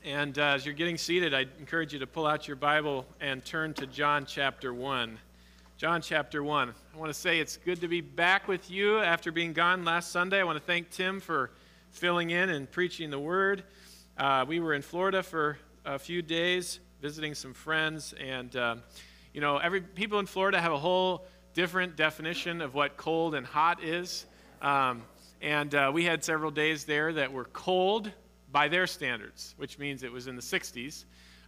And as you're getting seated, I encourage you to pull out your Bible and turn to John chapter 1. John chapter 1. I want to say it's good to be back with you after being gone last Sunday. I want to thank Tim for filling in and preaching the Word. We were in Florida for a few days, visiting some friends, and people in Florida have a whole different definition of what cold and hot is. We had several days there that were cold by their standards, which means it was in the 60s.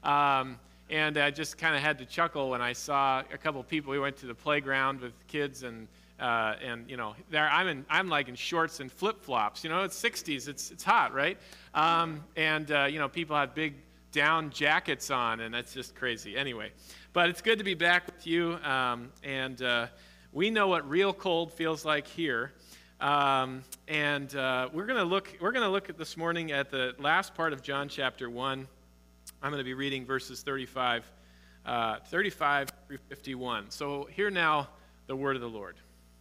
And I just kind of had to chuckle when I saw a couple of people. We went to the playground with kids, and there I'm like in shorts and flip-flops. It's 60s, it's hot, right? People have big down jackets on, and that's just crazy. Anyway, but it's good to be back with you, we know what real cold feels like here. We're going to look at this morning at the last part of John chapter 1. I'm going to be reading verses 35 through 51. So hear now the word of the Lord.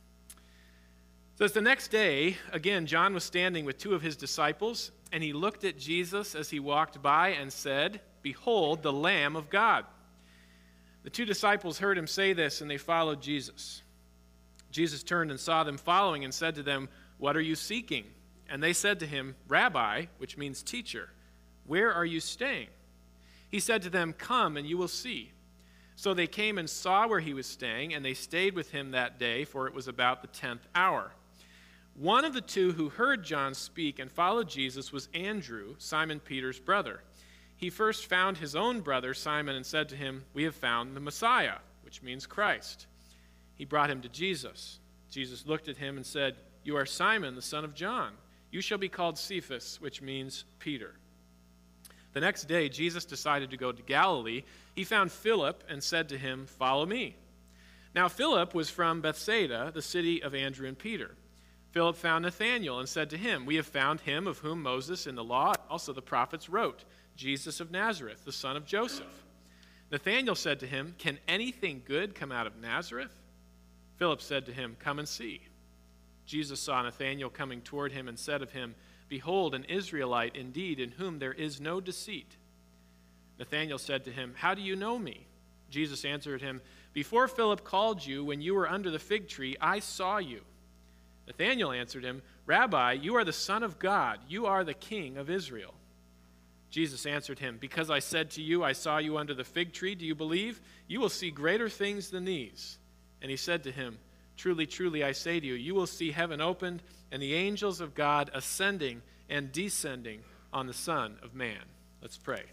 It says, the next day, again, John was standing with two of his disciples, and he looked at Jesus as he walked by and said, "Behold, the Lamb of God." The two disciples heard him say this, and they followed Jesus. Jesus turned and saw them following and said to them, "What are you seeking?" And they said to him, "Rabbi," which means teacher, "where are you staying?" He said to them, "Come and you will see." So they came and saw where he was staying, and they stayed with him that day, for it was about the 10th hour. One of the two who heard John speak and followed Jesus was Andrew, Simon Peter's brother. He first found his own brother Simon and said to him, "We have found the Messiah," which means Christ. He brought him to Jesus. Jesus looked at him and said, "You are Simon, the son of John. You shall be called Cephas," which means Peter. The next day, Jesus decided to go to Galilee. He found Philip and said to him, "Follow me." Now Philip was from Bethsaida, the city of Andrew and Peter. Philip found Nathanael and said to him, "We have found him of whom Moses in the law and also the prophets wrote, Jesus of Nazareth, the son of Joseph." Nathanael said to him, "Can anything good come out of Nazareth?" Philip said to him, "Come and see." Jesus saw Nathanael coming toward him and said of him, "Behold, an Israelite indeed, in whom there is no deceit." Nathanael said to him, "How do you know me?" Jesus answered him, "Before Philip called you, when you were under the fig tree, I saw you." Nathanael answered him, "Rabbi, you are the Son of God. You are the King of Israel." Jesus answered him, "Because I said to you, I saw you under the fig tree, do you believe? You will see greater things than these." And he said to him, "Truly, truly, I say to you, you will see heaven opened and the angels of God ascending and descending on the Son of Man." Let's pray.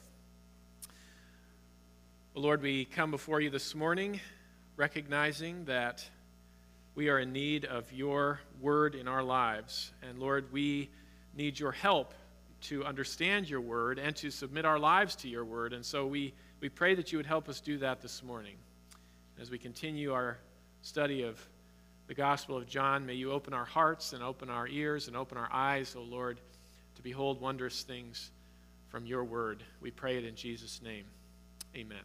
Lord, we come before you this morning recognizing that we are in need of your word in our lives. And Lord, we need your help to understand your word and to submit our lives to your word. And so we pray that you would help us do that this morning. As we continue our study of the Gospel of John, may you open our hearts and open our ears and open our eyes, O Lord, to behold wondrous things from your word. We pray it in Jesus' name. Amen.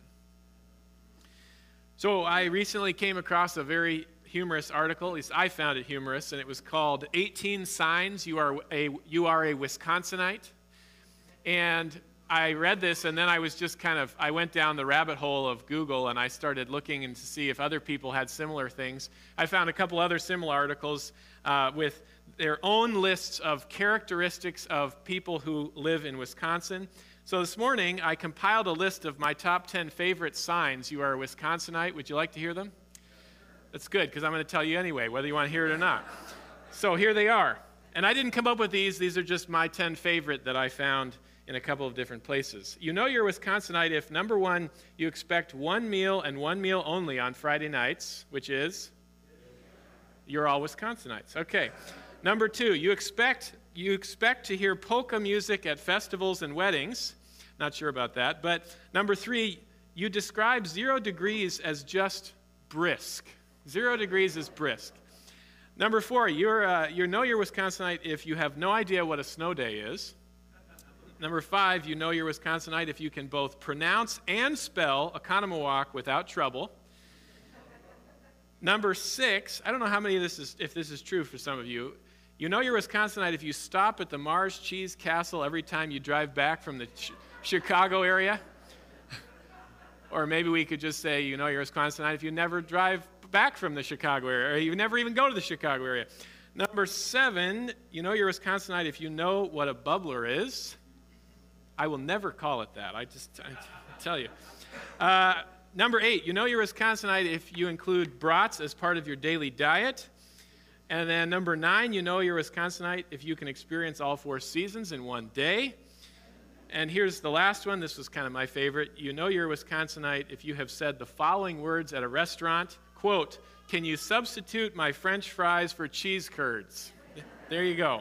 So I recently came across a very humorous article, at least I found it humorous, and it was called 18 Signs You Are a Wisconsinite. And I read this, and then I was just I went down the rabbit hole of Google, and I started looking to see if other people had similar things. I found a couple other similar articles with their own lists of characteristics of people who live in Wisconsin. So this morning, I compiled a list of my top 10 favorite signs you are a Wisconsinite. Would you like to hear them? That's good, because I'm going to tell you anyway, whether you want to hear it or not. So here they are. And I didn't come up with these. These are just my 10 favorite that I found in a couple of different places. You know you're a Wisconsinite if, number one, you expect one meal and one meal only on Friday nights, which is? You're all Wisconsinites. Okay. Number two, you expect to hear polka music at festivals and weddings. Not sure about that. But number three, you describe 0 degrees as just brisk. 0 degrees is brisk. Number four, you know you're Wisconsinite if you have no idea what a snow day is. Number five, you know you're Wisconsinite if you can both pronounce and spell Oconomowoc without trouble. Number six, I don't know how many of this is, if this is true for some of you. You know you're Wisconsinite if you stop at the Mars Cheese Castle every time you drive back from the Chicago area. Or maybe we could just say, you know you're a Wisconsinite if you never drive back from the Chicago area, or you never even go to the Chicago area. Number 7, you know you're a Wisconsinite if you know what a bubbler is. I will never call it that. I tell you. Number 8, you know you're a Wisconsinite if you include brats as part of your daily diet. And then number 9, you know you're a Wisconsinite if you can experience all 4 seasons in one day. And here's the last one. This was kind of my favorite. You know you're a Wisconsinite if you have said the following words at a restaurant, quote, "Can you substitute my French fries for cheese curds?" There you go.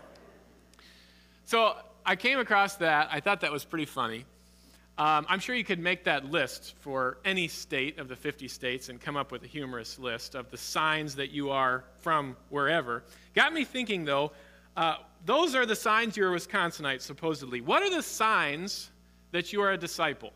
So I came across that. I thought that was pretty funny. I'm sure you could make that list for any state of the 50 states and come up with a humorous list of the signs that you are from wherever. Got me thinking, though, those are the signs you're a Wisconsinite, supposedly. What are the signs that you are a disciple?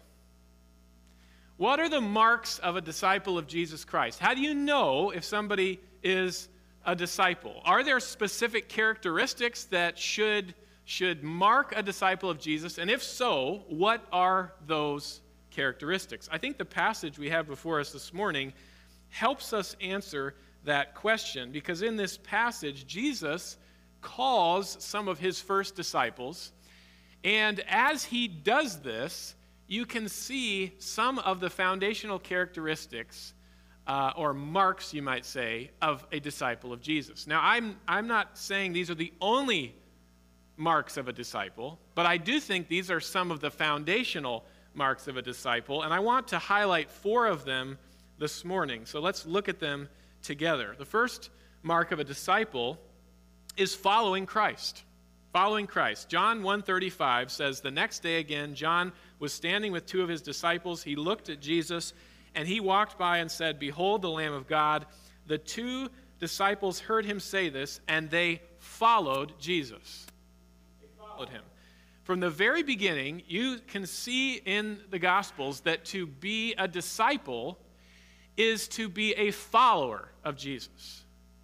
What are the marks of a disciple of Jesus Christ? How do you know if somebody is a disciple? Are there specific characteristics that should mark a disciple of Jesus? And if so, what are those characteristics? I think the passage we have before us this morning helps us answer that question, because in this passage, Jesus calls some of his first disciples, and as he does this, you can see some of the foundational characteristics or marks, you might say, of a disciple of Jesus. Now, I'm not saying these are the only marks of a disciple, but I do think these are some of the foundational marks of a disciple, and I want to highlight 4 of them this morning. So let's look at them together. The first mark of a disciple is following Christ. Following Christ. John 1:35 says, "The next day again, John was standing with 2 of his disciples. He looked at Jesus, and he walked by and said, 'Behold the Lamb of God.' The 2 disciples heard him say this, and they followed Jesus." They followed him. From the very beginning, you can see in the Gospels that to be a disciple is to be a follower of Jesus.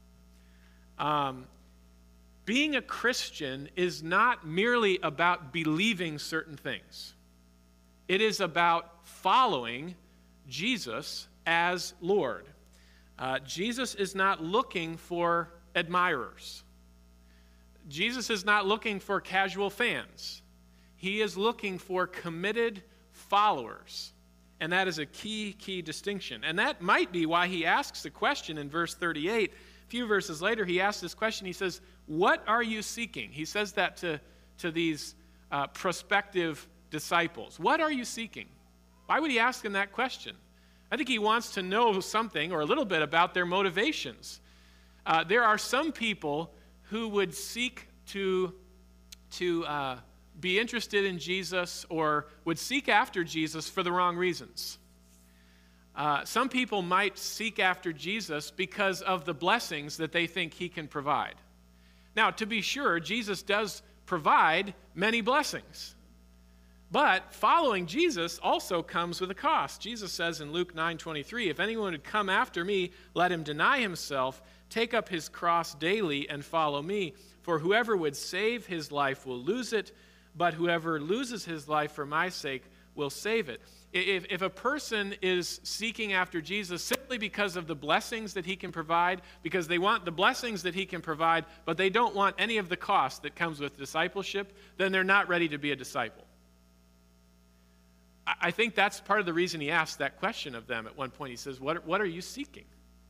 Being a Christian is not merely about believing certain things. It is about following Jesus as Lord. Jesus is not looking for admirers. Jesus is not looking for casual fans. He is looking for committed followers. And that is a key distinction. And that might be why he asks the question in verse 38. A few verses later, he asks this question. He says, "What are you seeking?" He says that to these prospective disciples. What are you seeking? Why would he ask them that question? I think he wants to know something or a little bit about their motivations. There are some people who would seek to be interested in Jesus or would seek after Jesus for the wrong reasons. Some people might seek after Jesus because of the blessings that they think he can provide. Now, to be sure, Jesus does provide many blessings. But following Jesus also comes with a cost. Jesus says in Luke 9:23, "If anyone would come after me, let him deny himself, take up his cross daily, and follow me. For whoever would save his life will lose it, but whoever loses his life for my sake will save it." If a person is seeking after Jesus simply because of the blessings that he can provide, because they want the blessings that he can provide, but they don't want any of the cost that comes with discipleship, then they're not ready to be a disciple. I think that's part of the reason he asked that question of them at one point. He says, what are you seeking?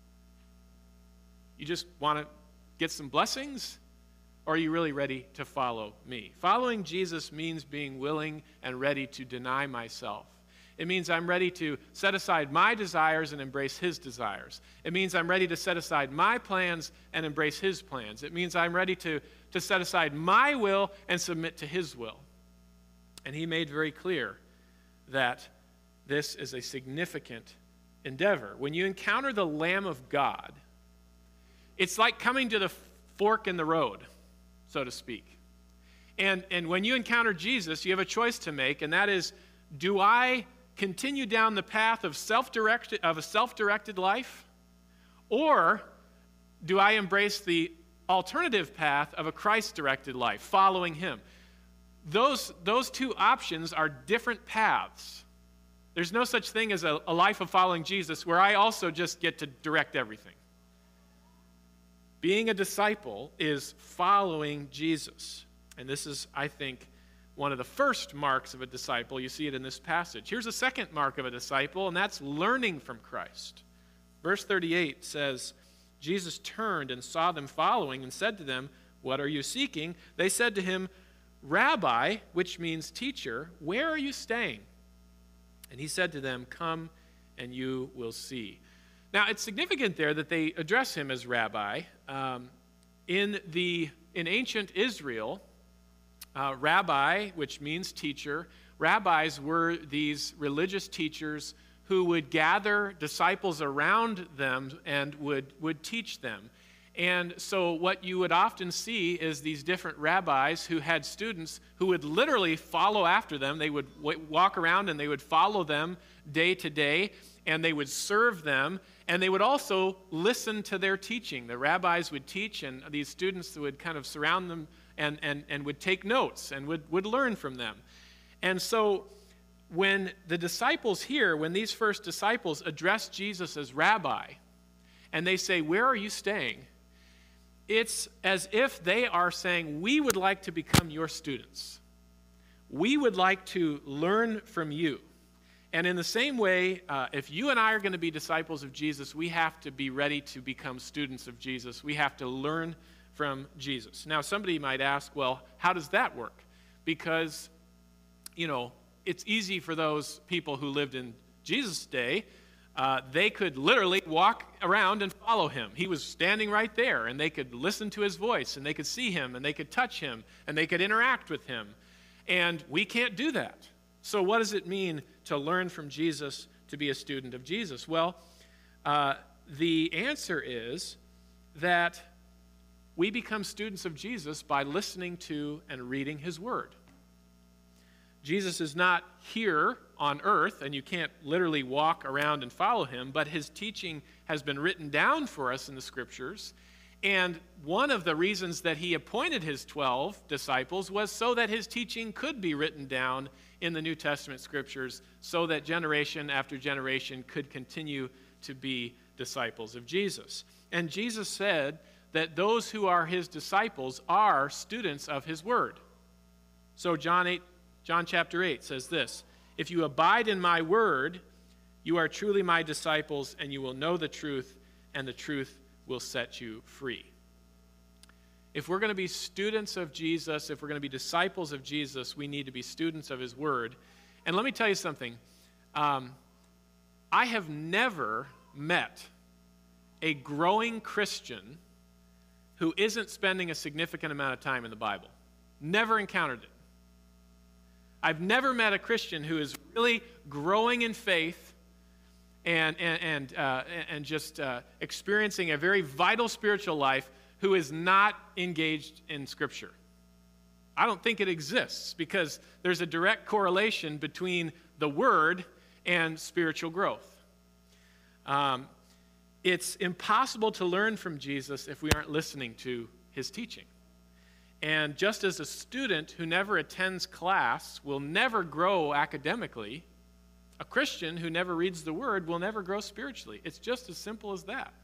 You just want to get some blessings? Or are you really ready to follow me? Following Jesus means being willing and ready to deny myself. It means I'm ready to set aside my desires and embrace his desires. It means I'm ready to set aside my plans and embrace his plans. It means I'm ready to set aside my will and submit to his will. And he made very clear that this is a significant endeavor. When you encounter the Lamb of God, it's like coming to the fork in the road, so to speak. And when you encounter Jesus, you have a choice to make, and that is, do I continue down the path of a self-directed life, or do I embrace the alternative path of a Christ-directed life, following him? those two options are different paths. There's no such thing as a life of following Jesus where I also just get to direct everything. Being a disciple is following Jesus. And this is, I think, one of the first marks of a disciple. You see it in this passage. Here's a second mark of a disciple, and that's learning from Christ. Verse 38 says, Jesus turned and saw them following and said to them, "What are you seeking?" They said to him, "Rabbi," which means teacher, "where are you staying?" And he said to them, "Come and you will see." Now, it's significant there that they address him as rabbi. In ancient Israel, rabbi, which means teacher, rabbis were these religious teachers who would gather disciples around them and would teach them. And so what you would often see is these different rabbis who had students who would literally follow after them. They would walk around and they would follow them day to day, and they would serve them, and they would also listen to their teaching. The rabbis would teach, and these students would kind of surround them and would take notes and would learn from them. And so when the disciples here, when these first disciples address Jesus as rabbi, and they say, "Where are you staying?" it's as if they are saying, "We would like to become your students. We would like to learn from you." And in the same way, if you and I are going to be disciples of Jesus, we have to be ready to become students of Jesus. We have to learn from Jesus. Now, somebody might ask, well, how does that work? Because, it's easy for those people who lived in Jesus' day. They could literally walk around and follow him. He was standing right there, and they could listen to his voice, and they could see him, and they could touch him, and they could interact with him. And we can't do that. So what does it mean to learn from Jesus, to be a student of Jesus? Well, the answer is that we become students of Jesus by listening to and reading his word. Jesus is not here on earth, and you can't literally walk around and follow him, but his teaching has been written down for us in the scriptures. And one of the reasons that he appointed his 12 disciples was so that his teaching could be written down in the New Testament scriptures, so that generation after generation could continue to be disciples of Jesus. And Jesus said that those who are his disciples are students of his word. So John chapter 8 says this, "If you abide in my word, you are truly my disciples, and you will know the truth, and the truth will set you free." If we're going to be students of Jesus, if we're going to be disciples of Jesus, we need to be students of his word. And let me tell you something. I have never met a growing Christian who isn't spending a significant amount of time in the Bible. Never encountered it. I've never met a Christian who is really growing in faith and just experiencing a very vital spiritual life who is not engaged in Scripture. I don't think it exists, because there's a direct correlation between the Word and spiritual growth. It's impossible to learn from Jesus if we aren't listening to his teaching. And just as a student who never attends class will never grow academically, a Christian who never reads the Word will never grow spiritually. It's just as simple as that.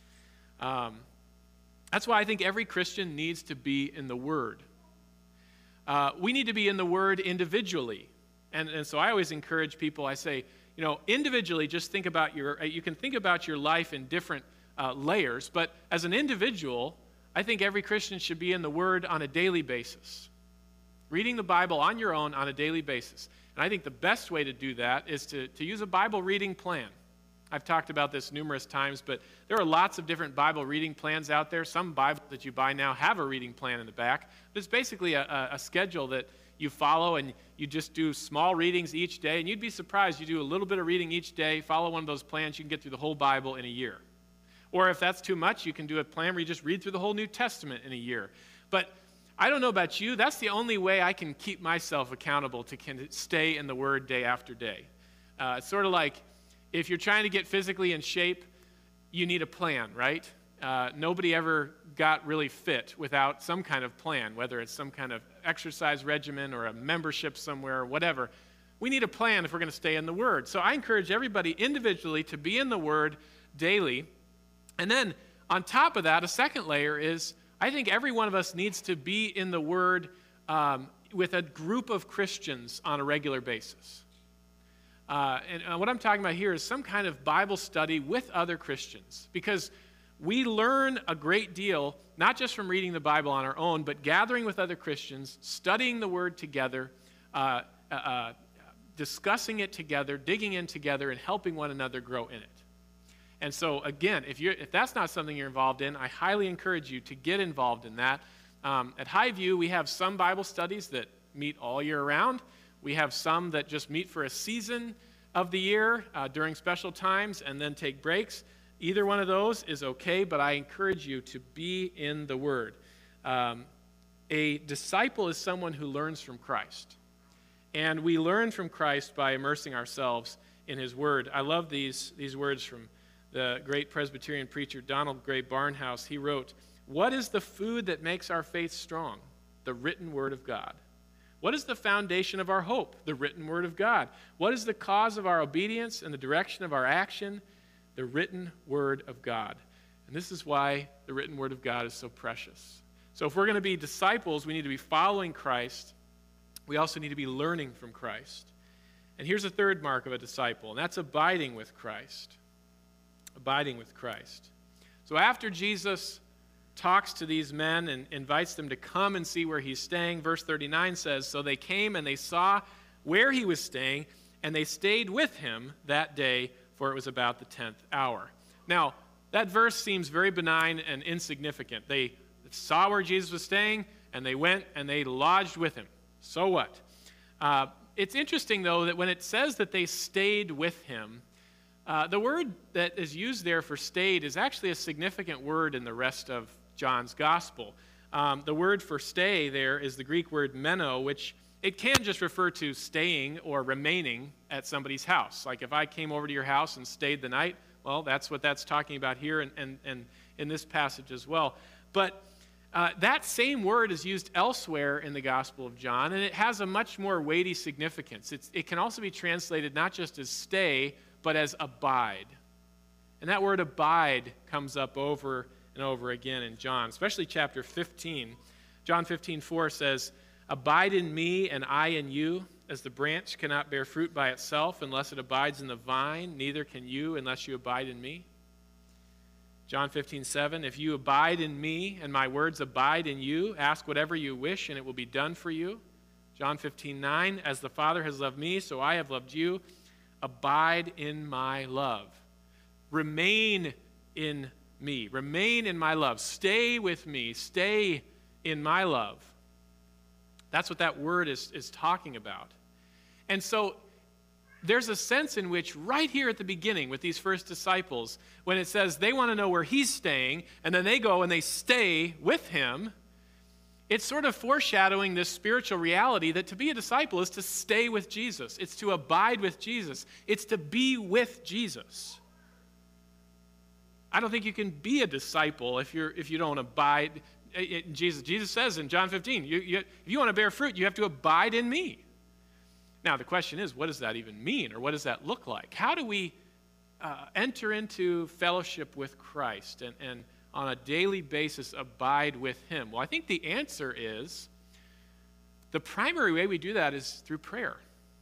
That's why I think every Christian needs to be in the Word. We need to be in the Word individually. And so I always encourage people, I say, individually, just think about you can think about your life in different layers, but as an individual, I think every Christian should be in the Word on a daily basis. Reading the Bible on your own on a daily basis. And I think the best way to do that is to use a Bible reading plan. I've talked about this numerous times, but there are lots of different Bible reading plans out there. Some Bibles that you buy now have a reading plan in the back. But it's basically a schedule that you follow, and you just do small readings each day. And you'd be surprised, you do a little bit of reading each day, follow one of those plans, you can get through the whole Bible in a year. Or if that's too much, you can do a plan where you just read through the whole New Testament in a year. But I don't know about you, that's the only way I can keep myself accountable to stay in the Word day after day. It's sort of like if you're trying to get physically in shape, you need a plan, right? nobody ever got really fit without some kind of plan, whether it's some kind of exercise regimen or a membership somewhere or whatever. We need a plan if we're going to stay in the Word. So I encourage everybody individually to be in the Word daily. And then on top of that, a second layer is I think every one of us needs to be in the Word with a group of Christians on a regular basis. And what I'm talking about here is some kind of Bible study with other Christians, because we learn a great deal, not just from reading the Bible on our own, but gathering with other Christians, studying the Word together, discussing it together, digging in together, and helping one another grow in it. And so, again, if that's not something you're involved in, I highly encourage you to get involved in that. At Highview, we have some Bible studies that meet all year round. We have some that just meet for a season of the year during special times and then take breaks. Either one of those is okay, but I encourage you to be in the Word. A disciple is someone who learns from Christ. And we learn from Christ by immersing ourselves in His Word. I love these words from the great Presbyterian preacher Donald Gray Barnhouse. He wrote, "What is the food that makes our faith strong? The written Word of God. What is the foundation of our hope? The written Word of God. What is the cause of our obedience and the direction of our action? The written Word of God." And this is why the written Word of God is so precious. So if we're going to be disciples, we need to be following Christ. We also need to be learning from Christ. And here's a third mark of a disciple, and that's abiding with Christ. Abiding with Christ. So after Jesus talks to these men and invites them to come and see where he's staying, verse 39 says, "So they came and they saw where he was staying, and they stayed with him that day, for it was about the 10th hour." Now, that verse seems very benign and insignificant. They saw where Jesus was staying, and they went and they lodged with him. So what? It's interesting, though, that when it says that they stayed with him, the word that is used there for stayed is actually a significant word in the rest of John's gospel. The word for stay there is the Greek word meno, which it can just refer to staying or remaining at somebody's house. Like if I came over to your house and stayed the night, well, that's what that's talking about here and in this passage as well. But that same word is used elsewhere in the Gospel of John, and it has a much more weighty significance. It can also be translated not just as stay, but as abide. And that word abide comes up over and over again in John, especially chapter 15. John 15:4 says, "Abide in me and I in you, as the branch cannot bear fruit by itself unless it abides in the vine, neither can you unless you abide in me." John 15:7, "If you abide in me and my words abide in you, ask whatever you wish and it will be done for you." John 15:9, "As the Father has loved me, so I have loved you. Abide in my love." Remain in me. Remain in my love. Stay with me. Stay in my love. That's what that word is talking about. And so there's a sense in which right here at the beginning with these first disciples, when it says they want to know where he's staying, and then they go and they stay with him, it's sort of foreshadowing this spiritual reality that to be a disciple is to stay with Jesus. It's to abide with Jesus. It's to be with Jesus. I don't think you can be a disciple if you don't abide. Jesus says in John 15, if you want to bear fruit, you have to abide in me. Now, the question is, what does that even mean, or what does that look like? How do we enter into fellowship with Christ and on a daily basis abide with him? Well, I think the answer is the primary way we do that is through prayer.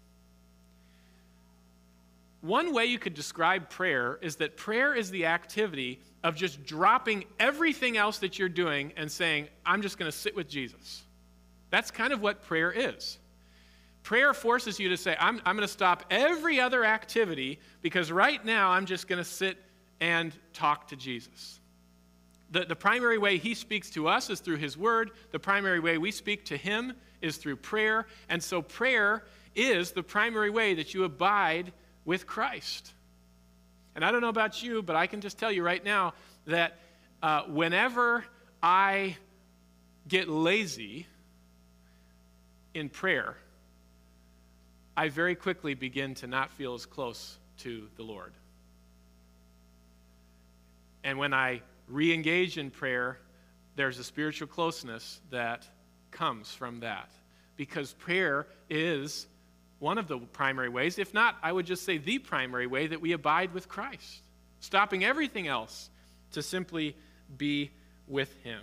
One way you could describe prayer is that prayer is the activity of just dropping everything else that you're doing and saying, I'm just going to sit with Jesus. That's kind of what prayer is. Prayer forces you to say, I'm going to stop every other activity because right now I'm just going to sit and talk to Jesus. The primary way he speaks to us is through his word. The primary way we speak to him is through prayer. And so prayer is the primary way that you abide with Christ. And I don't know about you, but I can just tell you right now that whenever I get lazy in prayer, I very quickly begin to not feel as close to the Lord. And when I re-engage in prayer, there's a spiritual closeness that comes from that. Because prayer is one of the primary ways, if not, I would just say the primary way that we abide with Christ, stopping everything else to simply be with him.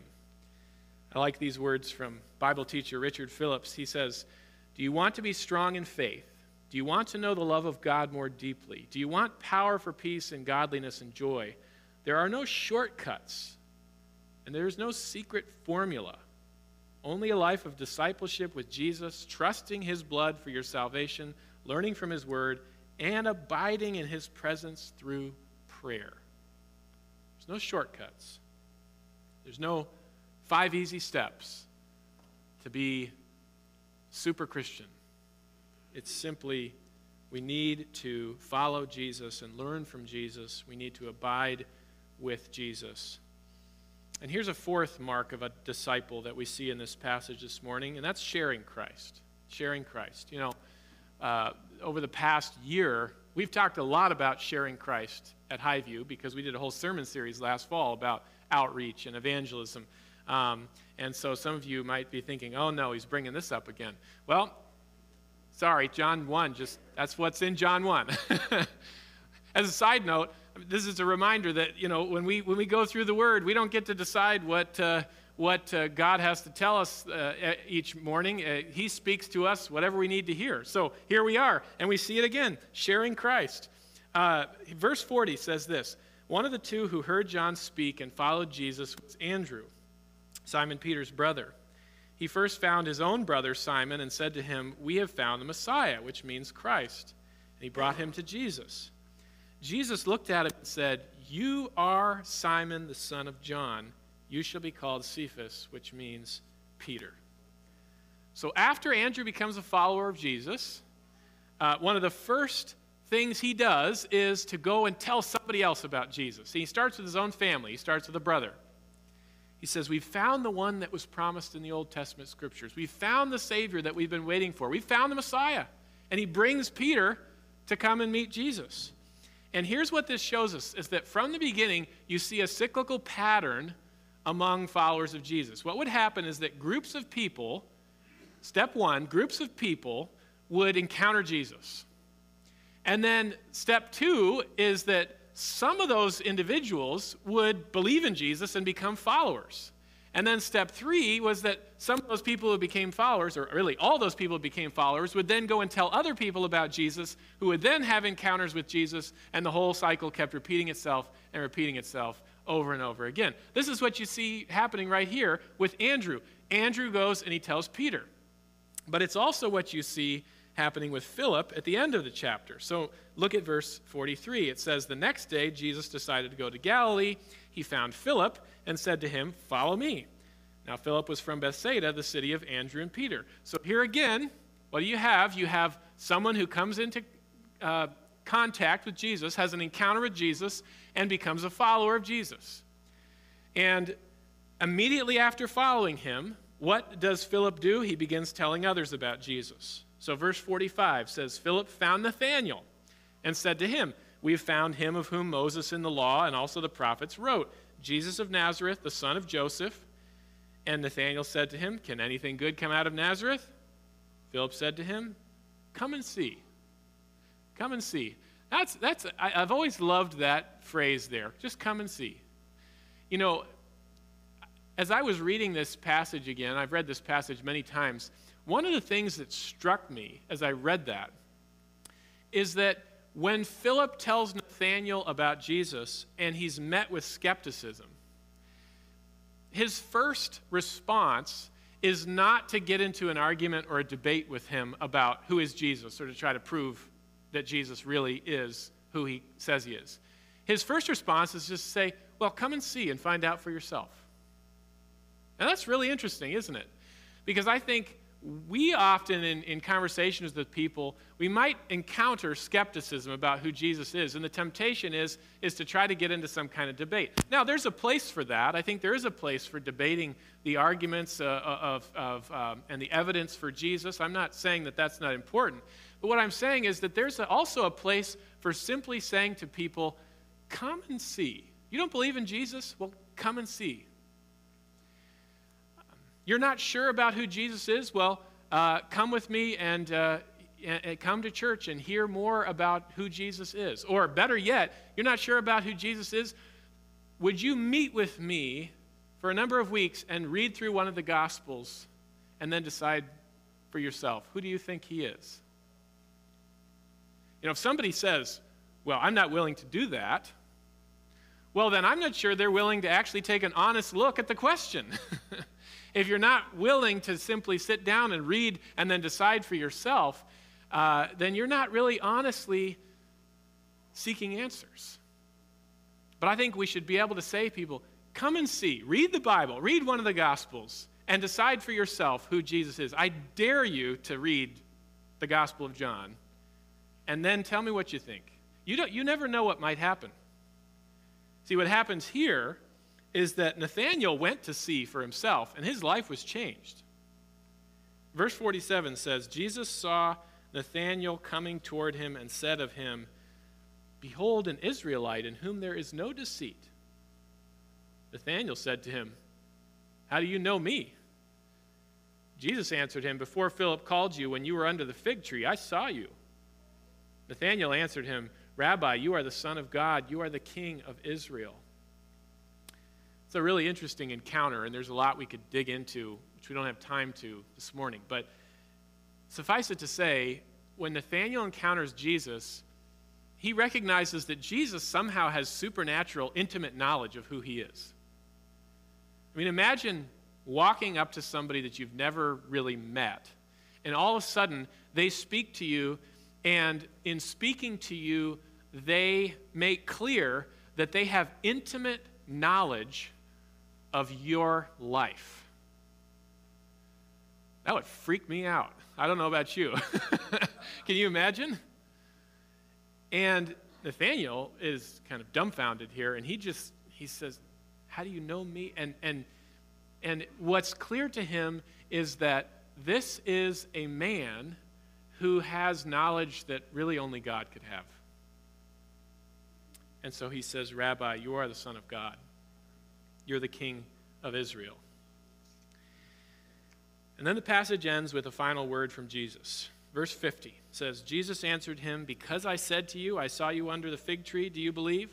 I like these words from Bible teacher Richard Phillips. He says, "Do you want to be strong in faith? Do you want to know the love of God more deeply? Do you want power for peace and godliness and joy? There are no shortcuts, and there is no secret formula. Only a life of discipleship with Jesus, trusting his blood for your salvation, learning from his word, and abiding in his presence through prayer." There's no shortcuts. There's no 5 easy steps to be super Christian. It's simply we need to follow Jesus and learn from Jesus. We need to abide with Jesus. And here's a fourth mark of a disciple that we see in this passage this morning, and that's sharing Christ. Sharing Christ. You know, over the past year, we've talked a lot about sharing Christ at Highview because we did a whole sermon series last fall about outreach and evangelism. And so some of you might be thinking, oh no, he's bringing this up again. Well, sorry, John 1, that's what's in John 1. As a side note, this is a reminder that, you know, when we go through the Word, we don't get to decide what God has to tell us each morning. He speaks to us whatever we need to hear. So here we are, and we see it again, sharing Christ. Verse 40 says this, "One of the two who heard John speak and followed Jesus was Andrew, Simon Peter's brother. He first found his own brother Simon and said to him, 'We have found the Messiah,' which means Christ. And he brought him to Jesus. Jesus looked at him and said, 'You are Simon the son of John. You shall be called Cephas,' which means Peter." So after Andrew becomes a follower of Jesus, one of the first things he does is to go and tell somebody else about Jesus. He starts with his own family. He starts with a brother. He says, "We've found the one that was promised in the Old Testament scriptures. We've found the Savior that we've been waiting for. We found the Messiah." And he brings Peter to come and meet Jesus. And here's what this shows us, is that from the beginning, you see a cyclical pattern among followers of Jesus. What would happen is that groups of people, step one, groups of people would encounter Jesus. And then step two is that some of those individuals would believe in Jesus and become followers. And then step three was that some of those people who became followers, or really all those people who became followers, would then go and tell other people about Jesus, who would then have encounters with Jesus, and the whole cycle kept repeating itself and repeating itself over and over again. This is what you see happening right here with Andrew. Andrew goes and he tells Peter. But it's also what you see happening with Philip at the end of the chapter. So look at verse 43. It says, "The next day Jesus decided to go to Galilee. He found Philip and said to him, 'Follow me.' Now Philip was from Bethsaida, the city of Andrew and Peter." So here again, what do you have? You have someone who comes into contact with Jesus, has an encounter with Jesus, and becomes a follower of Jesus. And immediately after following him, what does Philip do? He begins telling others about Jesus. So verse 45 says, "Philip found Nathanael and said to him, 'We have found him of whom Moses in the law and also the prophets wrote, Jesus of Nazareth, the son of Joseph.' And Nathanael said to him, 'Can anything good come out of Nazareth?' Philip said to him, 'Come and see.'" Come and see. I've always loved that phrase there. Just come and see. You know, as I was reading this passage again, I've read this passage many times, one of the things that struck me as I read that is that when Philip tells Nathanael about Jesus and he's met with skepticism, his first response is not to get into an argument or a debate with him about who is Jesus or to try to prove that Jesus really is who he says he is. His first response is just to say, "Well, come and see and find out for yourself." And that's really interesting, isn't it? Because I think we often, in conversations with people, we might encounter skepticism about who Jesus is, and the temptation is to try to get into some kind of debate. Now, there's a place for that. I think there is a place for debating the arguments and the evidence for Jesus. I'm not saying that that's not important, but what I'm saying is that there's also a place for simply saying to people, "Come and see. You don't believe in Jesus? Well, come and see. You're not sure about who Jesus is? Well, come with me and come to church and hear more about who Jesus is. Or better yet, you're not sure about who Jesus is? Would you meet with me for a number of weeks and read through one of the Gospels and then decide for yourself, who do you think he is? If somebody says, well, I'm not willing to do that, well, then I'm not sure they're willing to actually take an honest look at the question. If you're not willing to simply sit down and read and then decide for yourself, then you're not really honestly seeking answers. But I think we should be able to say to people, come and see, read the Bible, read one of the Gospels, and decide for yourself who Jesus is. I dare you to read the Gospel of John, and then tell me what you think. You never know what might happen. See, what happens here is that Nathanael went to see for himself, and his life was changed. Verse 47 says, Jesus saw Nathanael coming toward him and said of him, behold, an Israelite in whom there is no deceit. Nathanael said to him, how do you know me? Jesus answered him, before Philip called you, when you were under the fig tree, I saw you. Nathanael answered him, Rabbi, you are the Son of God. You are the King of Israel. It's a really interesting encounter, and there's a lot we could dig into, which we don't have time to this morning. But suffice it to say, when Nathanael encounters Jesus, he recognizes that Jesus somehow has supernatural, intimate knowledge of who he is. I mean, imagine walking up to somebody that you've never really met, and all of a sudden, they speak to you, and in speaking to you, they make clear that they have intimate knowledge of your life. That would freak me out. I don't know about you. Can you imagine? And Nathanael is kind of dumbfounded here, and he says, how do you know me? And what's clear to him is that this is a man who has knowledge that really only God could have. And so he says, Rabbi, you are the Son of God. You're the King of Israel. And then the passage ends with a final word from Jesus. Verse 50 says, Jesus answered him, because I said to you, I saw you under the fig tree, do you believe?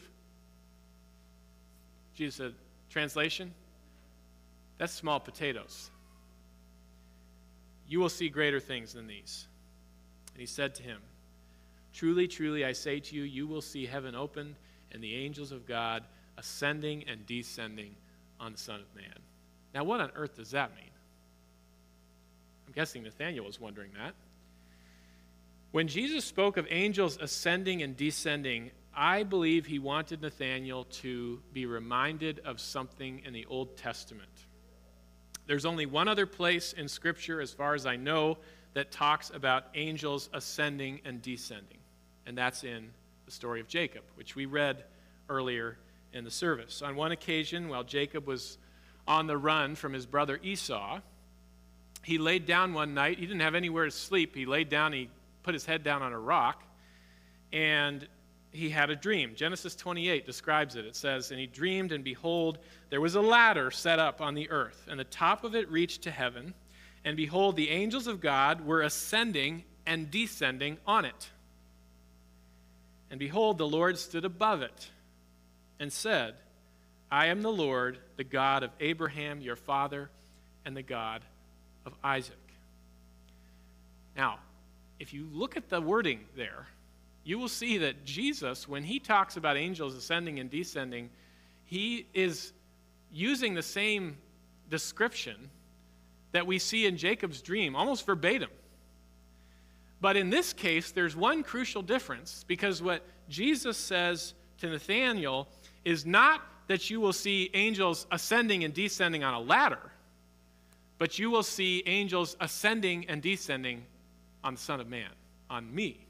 Jesus said, translation, that's small potatoes. You will see greater things than these. And he said to him, truly, truly, I say to you, you will see heaven opened and the angels of God ascending and descending on the Son of Man. Now, what on earth does that mean? I'm guessing Nathanael was wondering that. When Jesus spoke of angels ascending and descending, I believe he wanted Nathanael to be reminded of something in the Old Testament. There's only one other place in Scripture, as far as I know, that talks about angels ascending and descending, and that's in the story of Jacob, which we read earlier in the service. On one occasion, while Jacob was on the run from his brother Esau, he laid down one night. He didn't have anywhere to sleep. He laid down, he put his head down on a rock, and he had a dream. Genesis 28 describes it. It says, and he dreamed, and behold, there was a ladder set up on the earth, and the top of it reached to heaven, and behold, the angels of God were ascending and descending on it. And behold, the Lord stood above it and said, I am the Lord, the God of Abraham, your father, and the God of Isaac. Now, if you look at the wording there, you will see that Jesus, when he talks about angels ascending and descending, he is using the same description that we see in Jacob's dream, almost verbatim. But in this case, there's one crucial difference, because what Jesus says to Nathanael is not that you will see angels ascending and descending on a ladder, but you will see angels ascending and descending on the Son of Man, on me.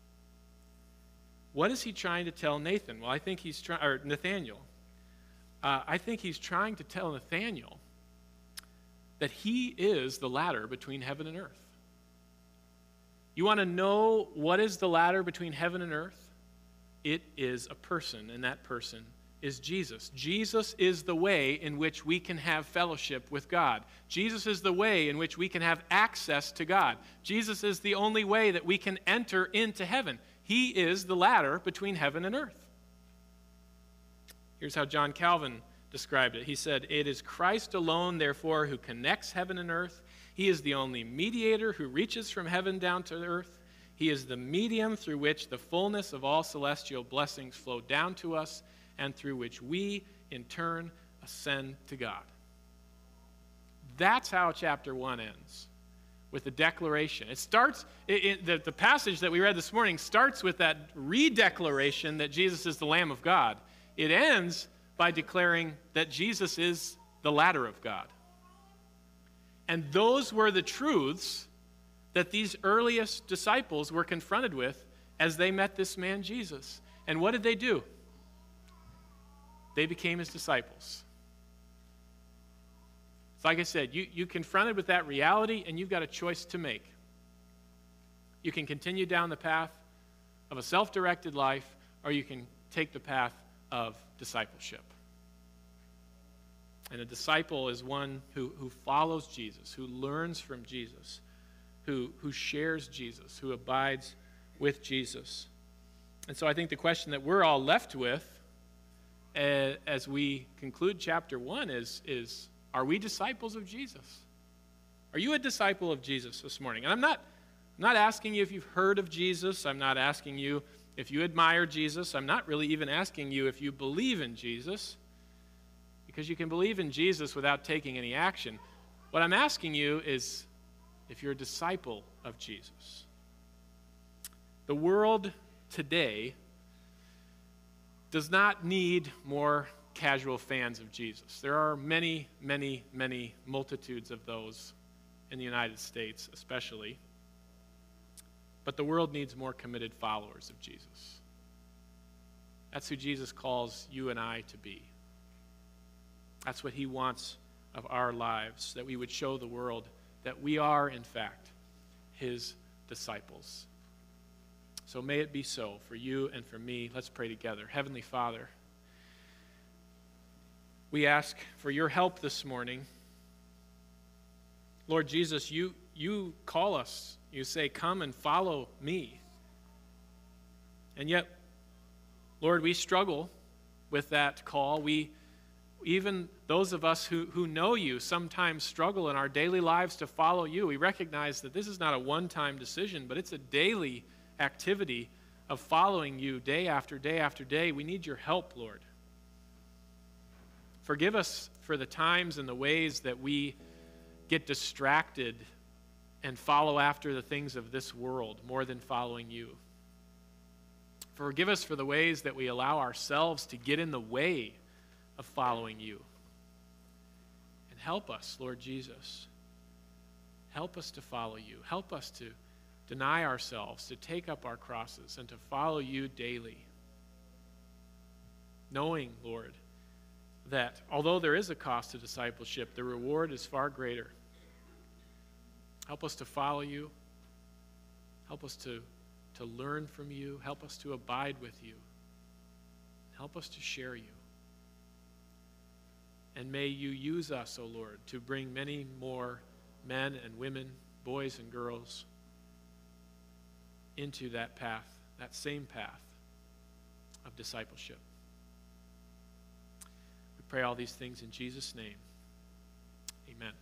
What is he trying to tell Nathan? Well, I think he's Nathanael. I think he's trying to tell Nathanael that he is the ladder between heaven and earth. You want to know what is the ladder between heaven and earth? It is a person, and that person is Jesus. Jesus is the way in which we can have fellowship with God. Jesus is the way in which we can have access to God. Jesus is the only way that we can enter into heaven. He is the ladder between heaven and earth. Here's how John Calvin described it. He said, "It is Christ alone, therefore, who connects heaven and earth. He is the only mediator who reaches from heaven down to earth. He is the medium through which the fullness of all celestial blessings flow down to us, and through which we, in turn, ascend to God." That's how chapter 1 ends, with the declaration. It starts, the passage that we read this morning starts with that redeclaration that Jesus is the Lamb of God. It ends by declaring that Jesus is the ladder of God. And those were the truths that these earliest disciples were confronted with as they met this man Jesus. And what did they do? They became his disciples. It's like I said, you confronted with that reality, and you've got a choice to make. You can continue down the path of a self-directed life, or you can take the path of discipleship. And a disciple is one who follows Jesus, who learns from Jesus, who shares Jesus, who abides with Jesus. And so I think the question that we're all left with as we conclude chapter 1 is, are we disciples of Jesus? Are you a disciple of Jesus this morning? And I'm not asking you if you've heard of Jesus. I'm not asking you if you admire Jesus. I'm not really even asking you if you believe in Jesus, because you can believe in Jesus without taking any action. What I'm asking you is if you're a disciple of Jesus. The world today does not need more casual fans of Jesus. There are many, many, many multitudes of those in the United States especially. But the world needs more committed followers of Jesus. That's who Jesus calls you and I to be. That's what he wants of our lives, that we would show the world that we are, in fact, his disciples. So may it be so for you and for me. Let's pray together. Heavenly Father, we ask for your help this morning. Lord Jesus, you call us. You say, "Come and follow me." And yet, Lord, we struggle with that call. Even those of us who know you sometimes struggle in our daily lives to follow you. We recognize that this is not a one-time decision, but it's a daily activity of following you day after day after day. We need your help, Lord. Forgive us for the times and the ways that we get distracted and follow after the things of this world more than following you. Forgive us for the ways that we allow ourselves to get in the way of following you. And help us, Lord Jesus. Help us to follow you. Help us to deny ourselves, to take up our crosses, and to follow you daily. Knowing, Lord, that although there is a cost to discipleship, the reward is far greater. Help us to follow you. Help us to learn from you. Help us to abide with you. Help us to share you. And may you use us, O Lord, to bring many more men and women, boys and girls, into that path, that same path of discipleship. We pray all these things in Jesus' name. Amen.